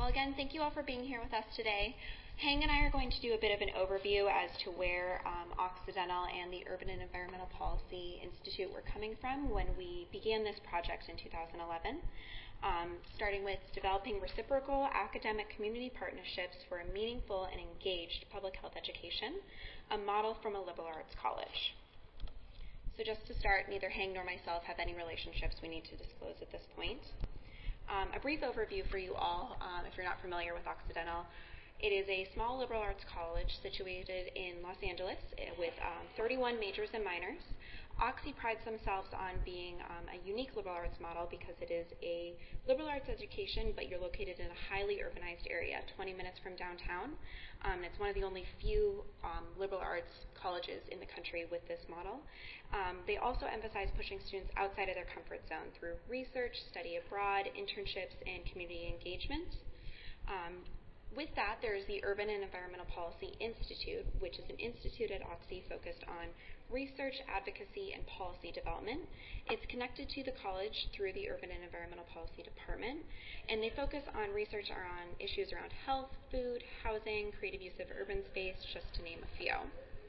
Again, thank you all for being here with us today. Hang and I are going to do a bit of an overview as to where Occidental and the Urban and Environmental Policy Institute were coming from when we began this project in 2011, starting with developing reciprocal academic community partnerships for a meaningful and engaged public health education, a model from a liberal arts college. So just to start, neither Hang nor myself have any relationships we need to disclose at this point. A brief overview for you all, if you're not familiar with Occidental. It is a small liberal arts college situated in Los Angeles with 31 majors and minors. Oxy prides themselves on being a unique liberal arts model because it is a liberal arts education, but you're located in a highly urbanized area, 20 minutes from downtown. It's one of the only few liberal arts colleges in the country with this model. They also emphasize pushing students outside of their comfort zone through research, study abroad, internships, and community engagement. With that, there is the Urban and Environmental Policy Institute, which is an institute at Oxy focused on research, advocacy, and policy development. It's connected to the college through the Urban and Environmental Policy Department, and they focus on research on issues around health, food, housing, creative use of urban space, just to name a few.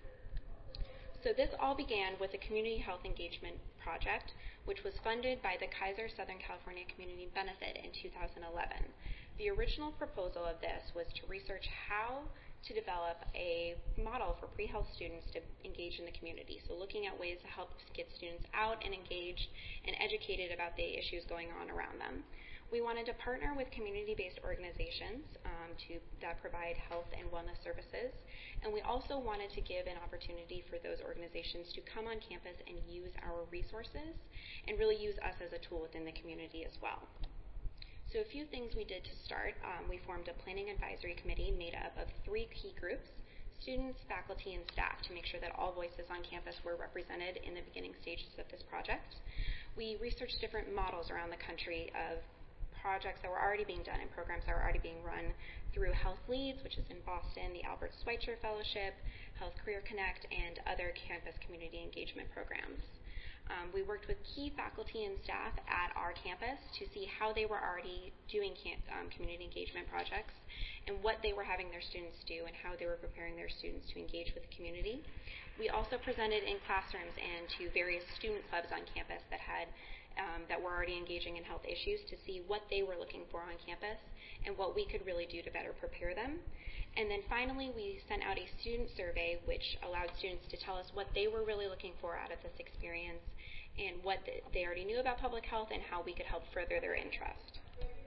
So this all began with a community health engagement project, which was funded by the Kaiser Southern California Community Benefit in 2011. The original proposal of this was to research how to develop a model for pre-health students to engage in the community. So looking at ways to help get students out and engaged and educated about the issues going on around them. We wanted to partner with community-based organizations that provide health and wellness services. And we also wanted to give an opportunity for those organizations to come on campus and use our resources and really use us as a tool within the community as well. So a few things we did to start. We formed a planning advisory committee made up of 3 key groups, students, faculty, and staff, to make sure that all voices on campus were represented in the beginning stages of this project. We researched different models around the country of projects that were already being done and programs that were already being run through Health Leads, which is in Boston, the Albert Schweitzer Fellowship, Health Career Connect, and other campus community engagement programs. We worked with key faculty and staff at our campus to see how they were already doing community engagement projects and what they were having their students do and how they were preparing their students to engage with the community. We also presented in classrooms and to various student clubs on campus that were already engaging in health issues to see what they were looking for on campus and what we could really do to better prepare them. And then finally, we sent out a student survey which allowed students to tell us what they were really looking for out of this experience and what they already knew about public health and how we could help further their interest.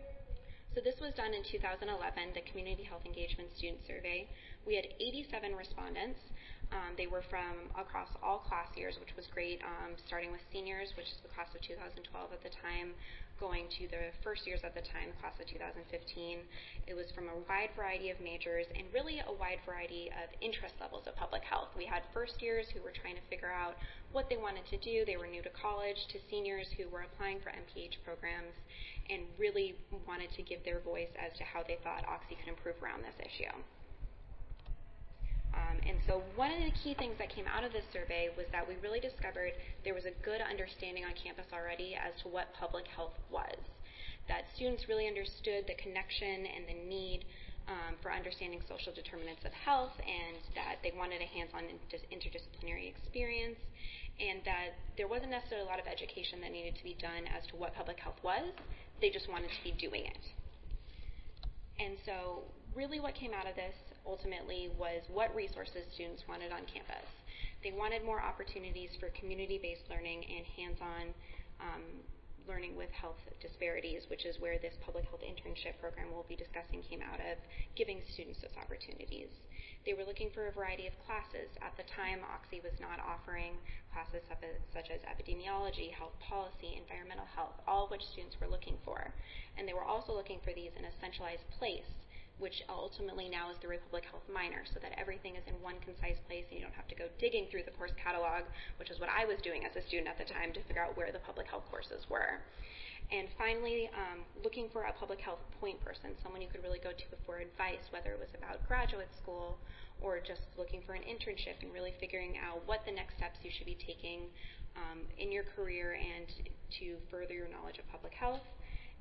So this was done in 2011, the Community Health Engagement Student Survey. We had 87 respondents. They were from across all class years, which was great, starting with seniors, which is the class of 2012 at the time, going to the first years at the time, the class of 2015. It was from a wide variety of majors and really a wide variety of interest levels of public health. We had first years who were trying to figure out what they wanted to do. They were new to college, to seniors who were applying for MPH programs and really wanted to give their voice as to how they thought Oxy could improve around this issue. And so one of the key things that came out of this survey was that we really discovered there was a good understanding on campus already as to what public health was, that students really understood the connection and the need for understanding social determinants of health, and that they wanted a hands-on interdisciplinary experience, and that there wasn't necessarily a lot of education that needed to be done as to what public health was. They just wanted to be doing it. And so really what came out of this ultimately was what resources students wanted on campus. They wanted more opportunities for community-based learning and hands-on learning with health disparities, which is where this public health internship program we'll be discussing came out of, giving students those opportunities. They were looking for a variety of classes. At the time, Oxy was not offering classes such as epidemiology, health policy, environmental health, all of which students were looking for. And they were also looking for these in a centralized place, which ultimately now is the Republic Health minor, so that everything is in one concise place and you don't have to go digging through the course catalog, which is what I was doing as a student at the time to figure out where the public health courses were. And finally, looking for a public health point person, someone you could really go to for advice, whether it was about graduate school or just looking for an internship and really figuring out what the next steps you should be taking in your career and to further your knowledge of public health.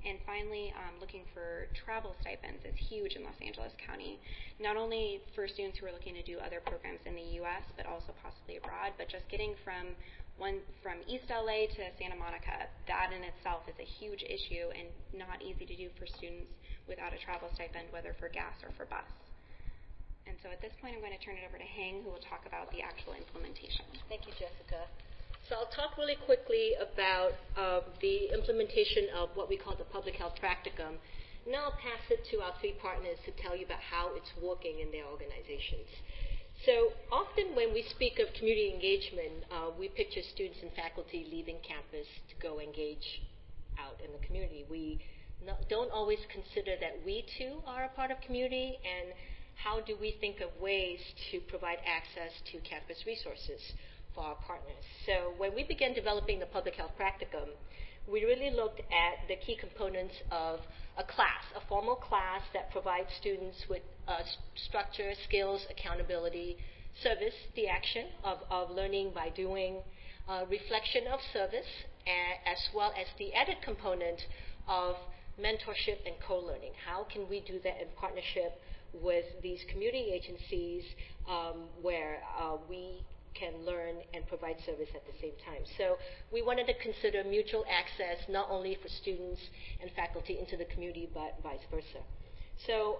And finally, looking for travel stipends is huge in Los Angeles County, not only for students who are looking to do other programs in the U.S., but also possibly abroad, but just getting from East LA to Santa Monica, that in itself is a huge issue and not easy to do for students without a travel stipend, whether for gas or for bus. And so at this point, I'm going to turn it over to Heng, who will talk about the actual implementation. Thank you, Jessica. So I'll talk really quickly about the implementation of what we call the public health practicum. Now I'll pass it to our three partners to tell you about how it's working in their organizations. So often when we speak of community engagement, we picture students and faculty leaving campus to go engage out in the community. We don't always consider that we too are a part of community, and how do we think of ways to provide access to campus resources for our partners. So when we began developing the public health practicum, we really looked at the key components of a class, a formal class that provides students with structure, skills, accountability, service, the action of learning by doing, reflection of service, as well as the added component of mentorship and co-learning. How can we do that in partnership with these community agencies where we can learn and provide service at the same time. So we wanted to consider mutual access not only for students and faculty into the community, but vice versa. So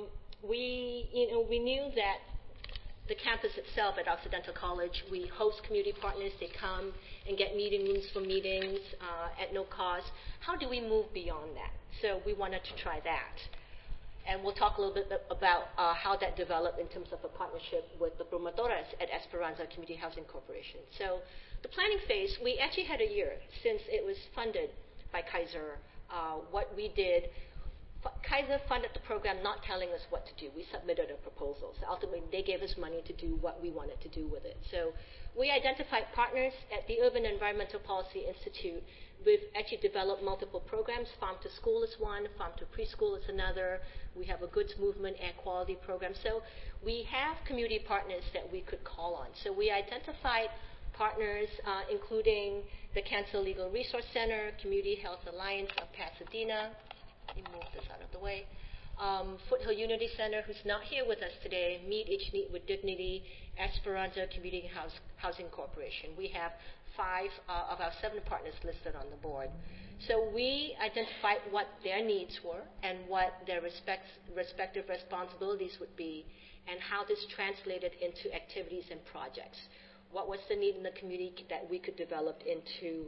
we knew that the campus itself at Occidental College, we host community partners. They come and get meeting rooms for meetings at no cost. How do we move beyond that? So we wanted to try that. And we'll talk a little bit about how that developed in terms of a partnership with the promotoras at Esperanza Community Housing Corporation. So the planning phase, we actually had a year since it was funded by Kaiser. What we did, Kaiser funded the program not telling us what to do. We submitted a proposal. So ultimately, they gave us money to do what we wanted to do with it. So we identified partners at the Urban Environmental Policy Institute. We've actually developed multiple programs. Farm to School is one, Farm to Preschool is another. We have a Goods Movement Air Quality program. So we have community partners that we could call on. So we identified partners, including the Cancer Legal Resource Center, Community Health Alliance of Pasadena. Let me move this out of the way. Foothill Unity Center, who's not here with us today, Meet Each Need with Dignity, Esperanza Community Housing Corporation. We have 5 of our 7 partners listed on the board. So we identified what their needs were and what their respective responsibilities would be, and how this translated into activities and projects. What was the need in the community that we could develop into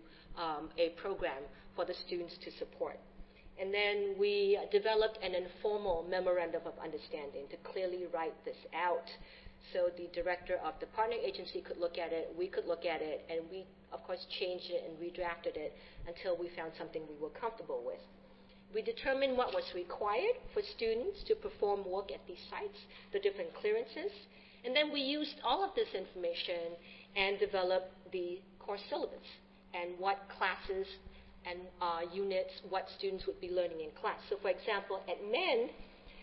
a program for the students to support. And then we developed an informal memorandum of understanding to clearly write this out. So the director of the partner agency could look at it, we could look at it, and we, of course, changed it and redrafted it until we found something we were comfortable with. We determined what was required for students to perform work at these sites, the different clearances, and then we used all of this information and developed the course syllabus and what classes and units, what students would be learning in class. So, for example, at MEND,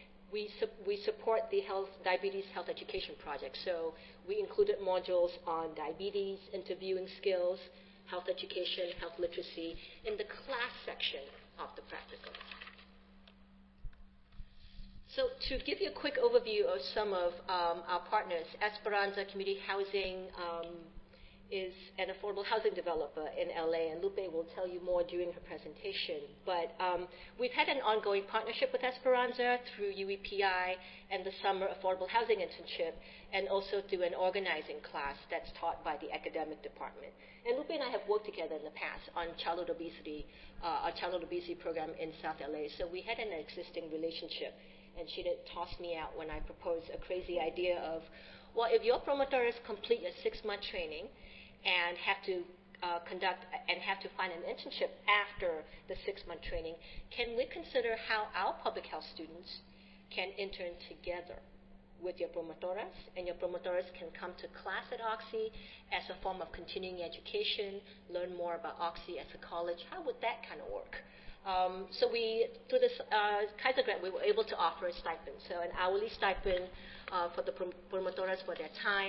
we support the diabetes health education project. So we included modules on diabetes, interviewing skills, health education, health literacy in the class section of the practicum. So to give you a quick overview of some of our partners, Esperanza Community Housing is an affordable housing developer in LA, and Lupe will tell you more during her presentation. But we've had an ongoing partnership with Esperanza through UEPI and the Summer Affordable Housing Internship, and also through an organizing class that's taught by the academic department. And Lupe and I have worked together in the past on childhood obesity, a childhood obesity program in South LA. So we had an existing relationship, and she didn't toss me out when I proposed a crazy idea of, well, if your promoters complete a 6-month training and have to have to find an internship after the 6-month training, can we consider how our public health students can intern together with your promotoras, and your promotoras can come to class at Oxy as a form of continuing education, learn more about Oxy as a college? How would that kind of work? So through this Kaiser grant, we were able to offer a stipend, so an hourly stipend for the promotoras for their time,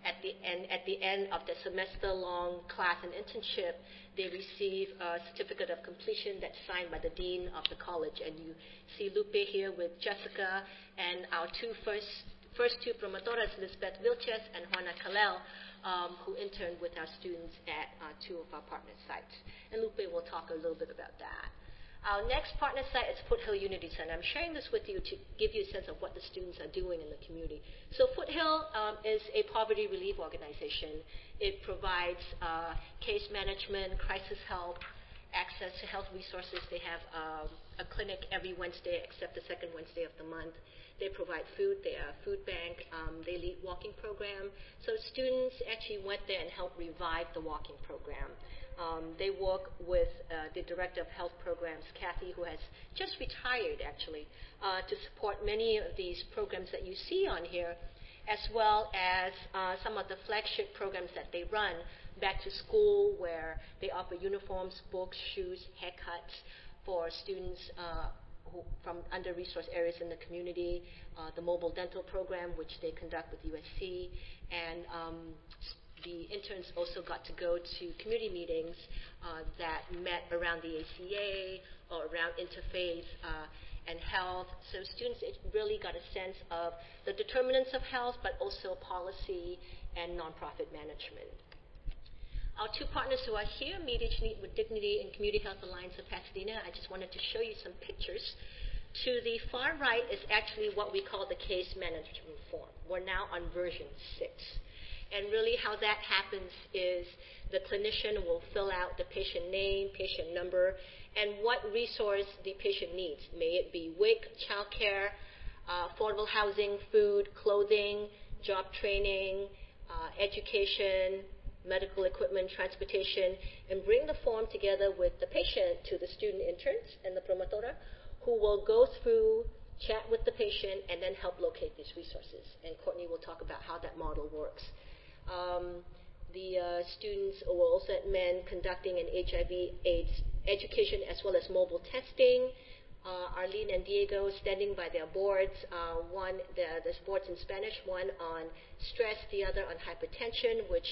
at the end of the semester-long class and internship, they receive a certificate of completion that's signed by the dean of the college. And you see Lupe here with Jessica and our first two promotoras, Lisbeth Vilches and Juana Kalel, who interned with our students at two of our partner sites. And Lupe will talk a little bit about that. Our next partner site is Foothill Unity Center. I'm sharing this with you to give you a sense of what the students are doing in the community. So Foothill is a poverty relief organization. It provides case management, crisis help, access to health resources. They have a clinic every Wednesday except the second Wednesday of the month. They provide food. They are a food bank. They lead walking program. So students actually went there and helped revive the walking program. They work with the Director of Health Programs, Kathy, who has just retired, actually, to support many of these programs that you see on here, as well as some of the flagship programs that they run, back to school, where they offer uniforms, books, shoes, haircuts for students from under-resourced areas in the community, the mobile dental program, which they conduct with USC, and the interns also got to go to community meetings that met around the ACA or around interfaith and health. So students really got a sense of the determinants of health, but also policy and nonprofit management. Our two partners who are here, Meet Each Need with Dignity and Community Health Alliance of Pasadena, I just wanted to show you some pictures. To the far right is actually what we call the case management form. We're now on version 6. And really how that happens is the clinician will fill out the patient name, patient number, and what resource the patient needs. May it be WIC, childcare, affordable housing, food, clothing, job training, education, medical equipment, transportation, and bring the form together with the patient to the student interns and the promotora, who will go through, chat with the patient, and then help locate these resources. And Courtney will talk about how that model works. The students will also at MEN conducting an HIV/AIDS education as well as mobile testing. Arlene and Diego standing by their boards. There's boards in Spanish, one on stress, the other on hypertension, which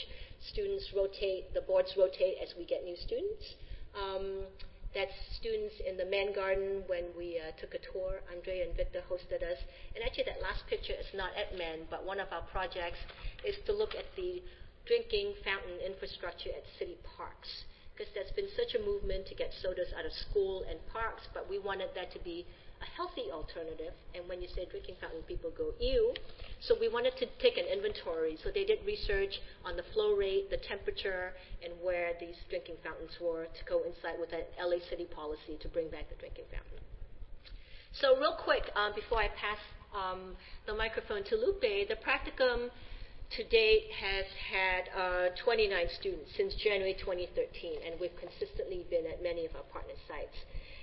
the boards rotate as we get new students. That's students in the Mann Garden when we took a tour. Andre and Victor hosted us. And actually that last picture is not at Mann, but one of our projects is to look at the drinking fountain infrastructure at city parks. Because there's been such a movement to get sodas out of school and parks, but we wanted that to be a healthy alternative. And when you say drinking fountain, people go, ew. So we wanted to take an inventory. So they did research on the flow rate, the temperature, and where these drinking fountains were to coincide with an LA City policy to bring back the drinking fountain. So real quick, before I pass the microphone to Lupe, the practicum to date has had 29 students since January 2013, and we've consistently been at many of our partner sites.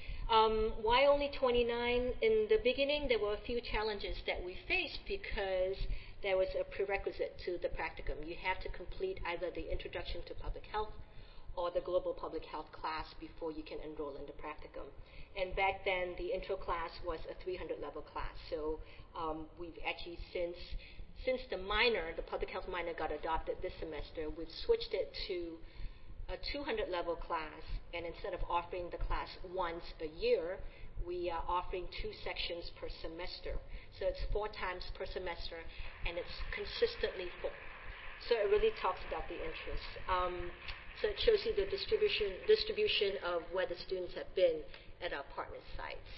Why only 29? In the beginning, there were a few challenges that we faced because there was a prerequisite to the practicum. You have to complete either the Introduction to Public Health or the Global Public Health class before you can enroll in the practicum. And back then, the intro class was a 300-level class. So we've actually, since the minor, the public health minor got adopted this semester, we've switched it to a 200-level class, and instead of offering the class once a year, we are offering 2 sections per semester. So it's 4 times per semester, and it's consistently full. So it really talks about the interest. So it shows you the distribution of where the students have been at our partner sites.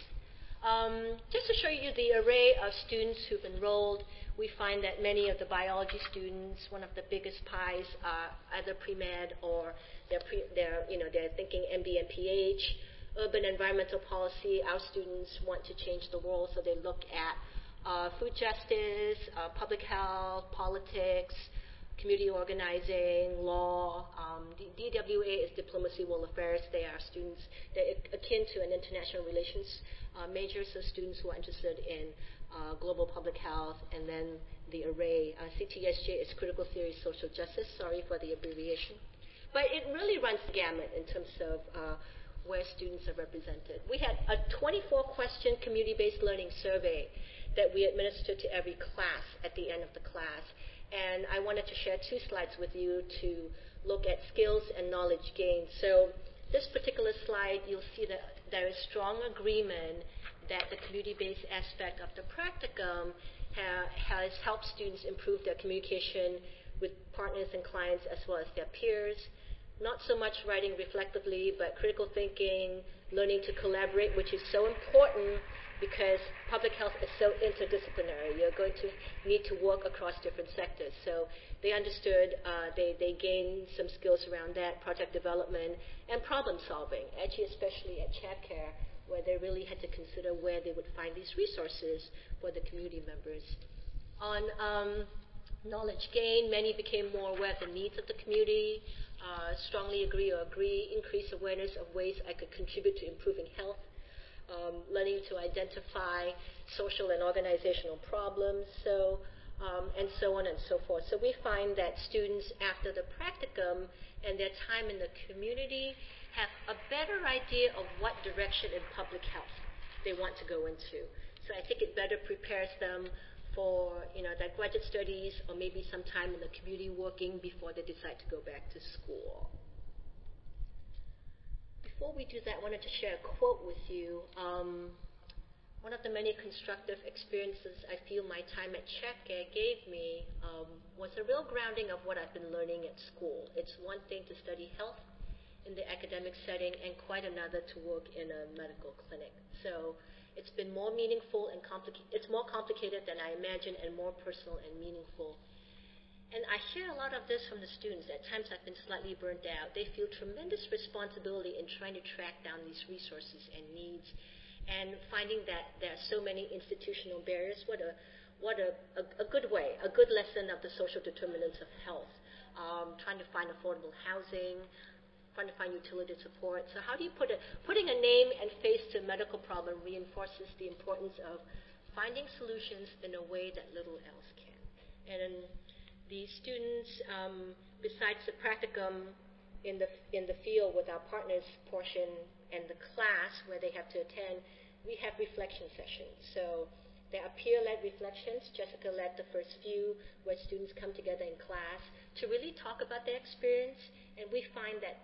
Just to show you the array of students who've enrolled, we find that many of the biology students, one of the biggest pies, are either pre-med or they're thinking MD and PH. Urban environmental policy, our students want to change the world, so they look at food justice, public health, politics, community organizing, law. DWA is diplomacy, world affairs. They are students, they're akin to an international relations major, so students who are interested in global public health, and then the array. CTSJ is critical theory, social justice. Sorry for the abbreviation. But it really runs the gamut in terms of where students are represented. We had a 24-question community-based learning survey that we administered to every class at the end of the class. And I wanted to share 2 slides with you to look at skills and knowledge gain. So this particular slide, you'll see that there is strong agreement that the community-based aspect of the practicum has helped students improve their communication with partners and clients as well as their peers. Not so much writing reflectively, but critical thinking, learning to collaborate, which is so important because public health is so interdisciplinary. You're going to need to work across different sectors. So they understood, they gained some skills around that, project development, and problem solving, actually especially at ChapCare, where they really had to consider where they would find these resources for the community members. On knowledge gain, many became more aware of the needs of the community, strongly agree, increase awareness of ways I could contribute to improving health, learning to identify social and organizational problems, and so on and so forth. So we find that students, after the practicum and their time in the community, have a better idea of what direction in public health they want to go into. So I think it better prepares them for their graduate studies or maybe some time in the community working before they decide to go back to school. Before we do that, I wanted to share a quote with you. One of the many constructive experiences I feel my time at ChapCare gave me was a real grounding of what I've been learning at school. It's one thing to study health in the academic setting and quite another to work in a medical clinic. So it's been more meaningful and it's more complicated than I imagined and more personal and meaningful. And I hear a lot of this from the students. At times I've been slightly burnt out. They feel tremendous responsibility in trying to track down these resources and needs and finding that there are so many institutional barriers. What a good way, a good lesson of the social determinants of health. Trying to find affordable housing, trying to find utility support. So how do you putting a name and face to a medical problem reinforces the importance of finding solutions in a way that little else can. And the students, besides the practicum in the field with our partners portion and the class where they have to attend, we have reflection sessions. So there are peer-led reflections. Jessica led the first few where students come together in class to really talk about their experience. And we find that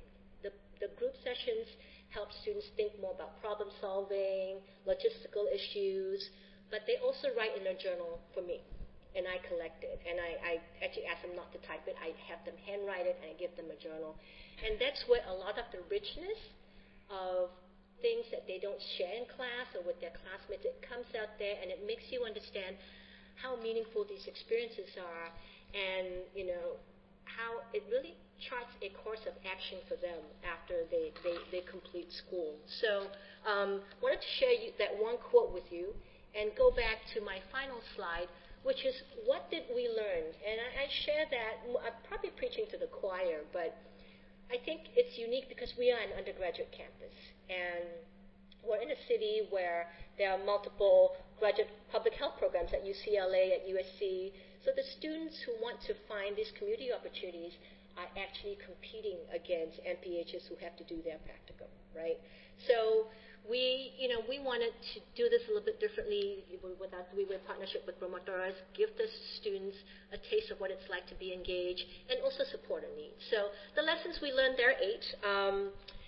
the group sessions help students think more about problem solving, logistical issues, but they also write in a journal for me. And I collect it. And I actually ask them not to type it. I have them handwrite it, and I give them a journal. And that's where a lot of the richness of things that they don't share in class or with their classmates, it comes out there, and it makes you understand how meaningful these experiences are and, how it really charts a course of action for them after they complete school. So I wanted to share that one quote with you and go back to my final slide, which is, what did we learn? And I share that. I'm probably preaching to the choir, but I think it's unique because we are an undergraduate campus, and we're in a city where there are multiple graduate public health programs at UCLA, at USC. So the students who want to find these community opportunities are actually competing against MPHs who have to do their practicum, right? So we wanted to do this a little bit differently we were in partnership with Promotoras, give the students a taste of what it's like to be engaged and also support a need. So the lessons we learned, there are 8.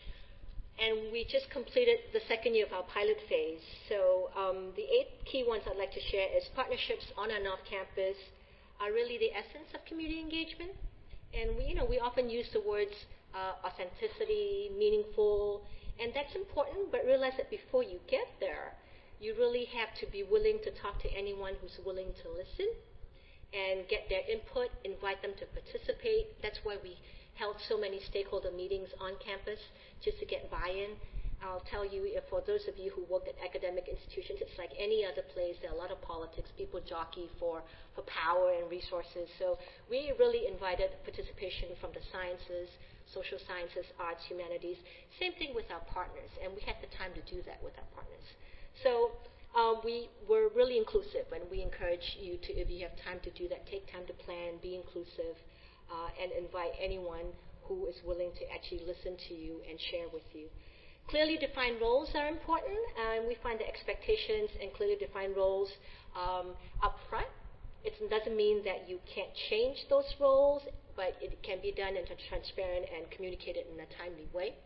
And we just completed the second year of our pilot phase. So the 8 key ones I'd like to share is partnerships on and off campus are really the essence of community engagement. And we often use the words authenticity, meaningful, and that's important, but realize that before you get there, you really have to be willing to talk to anyone who's willing to listen and get their input, invite them to participate. That's why we held so many stakeholder meetings on campus, just to get buy-in. I'll tell you, for those of you who worked at academic institutions, it's like any other place. There are a lot of politics. People jockey for power and resources. So we really invited participation from the sciences, social sciences, arts, humanities. Same thing with our partners, and we had the time to do that with our partners. So we were really inclusive, and we encourage you to, if you have time to do that, take time to plan, be inclusive, and invite anyone who is willing to actually listen to you and share with you. Clearly defined roles are important, and we find the expectations and clearly defined roles up front It doesn't mean that you can't change those roles, but it can be done in a transparent and communicated in a timely way.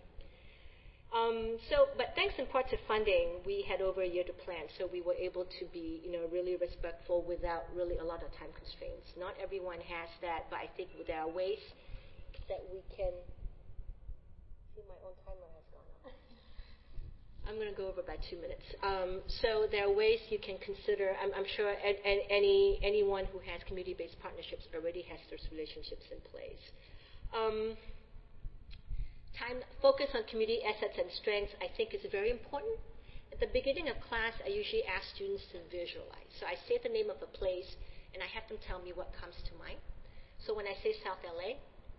But thanks in part to funding, we had over a year to plan, so we were able to be, really respectful without really a lot of time constraints. Not everyone has that, but I think there are ways that we can. See, my own timer has gone off. I'm going to go over by 2 minutes. So there are ways you can consider. I'm sure anyone who has community-based partnerships already has those relationships in place. Time focus on community assets and strengths, I think, is very important. At the beginning of class, I usually ask students to visualize. So I say the name of a place, and I have them tell me what comes to mind. So when I say South LA,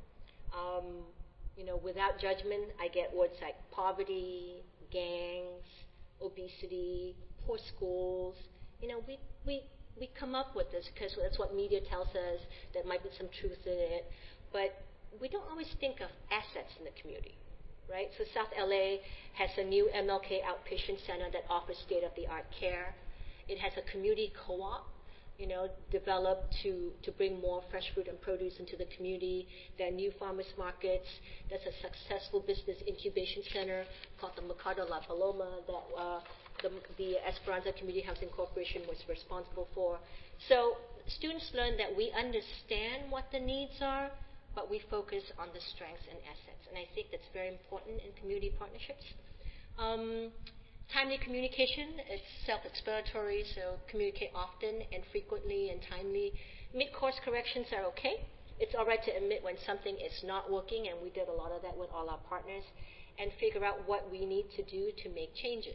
without judgment, I get words like poverty, gangs, obesity, poor schools. We come up with this because that's what media tells us. There might be some truth in it, but we don't always think of assets in the community, right? So South LA has a new MLK outpatient center that offers state-of-the-art care. It has a community co-op, developed to bring more fresh fruit and produce into the community. There are new farmers markets. There's a successful business incubation center called the Mercado La Paloma that the Esperanza Community Housing Corporation was responsible for. So students learn that we understand what the needs are, but we focus on the strengths and assets. And I think that's very important in community partnerships. Timely communication, it's self-explanatory, so communicate often and frequently and timely. Mid-course corrections are okay. It's all right to admit when something is not working, and we did a lot of that with all our partners, and figure out what we need to do to make changes.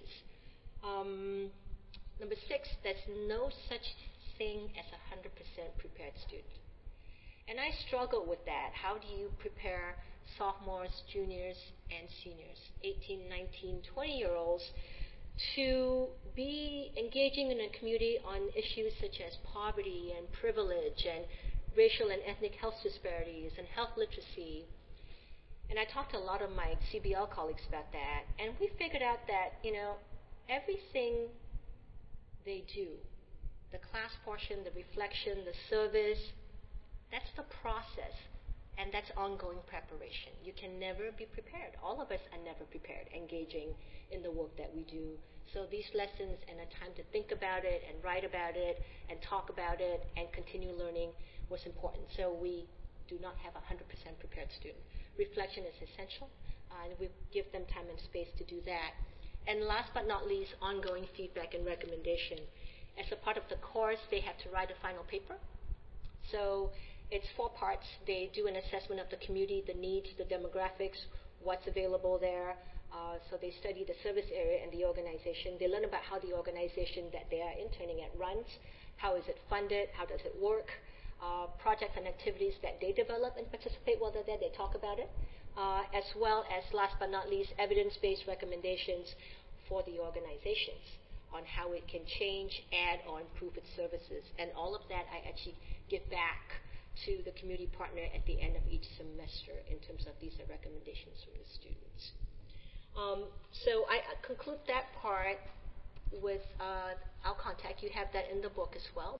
Number 6, there's no such thing as a 100% prepared student. And I struggle with that. How do you prepare sophomores, juniors, and seniors, 18, 19, 20-year-olds, to be engaging in a community on issues such as poverty and privilege and racial and ethnic health disparities and health literacy? And I talked to a lot of my CBL colleagues about that, and we figured out that, everything they do, the class portion, the reflection, the service, that's the process, and that's ongoing preparation. You can never be prepared. All of us are never prepared engaging in the work that we do. So these lessons and a time to think about it and write about it and talk about it and continue learning was important. So we do not have a 100% prepared student. Reflection is essential, and we give them time and space to do that. And last but not least, ongoing feedback and recommendation. As a part of the course, they have to write a final paper. So it's 4 parts. They do an assessment of the community, the needs, the demographics, what's available there. So they study the service area and the organization. They learn about how the organization that they are interning at runs, how is it funded, how does it work, projects and activities that they develop and participate while they're there. They talk about it, as well as, last but not least, evidence-based recommendations for the organizations on how it can change, add, or improve its services. And all of that I actually give back to the community partner at the end of each semester in terms of these recommendations from the students. So I conclude that part with our contact. You have that in the book as well.